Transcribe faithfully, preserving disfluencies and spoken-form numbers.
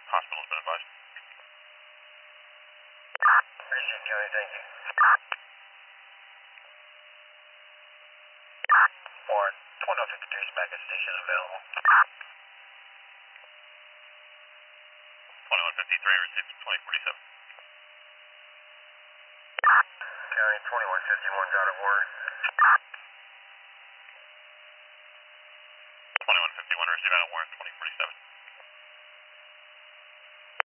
Hospital's been advised. Appreciate it, County, thank you. Warren, twenty-one fifty-two Smacka Station available. twenty-one fifty-three, received twenty forty-seven. County, twenty-one fifty-one's out of order. twenty-one fifty-one, received out of Warren, twenty forty-seven.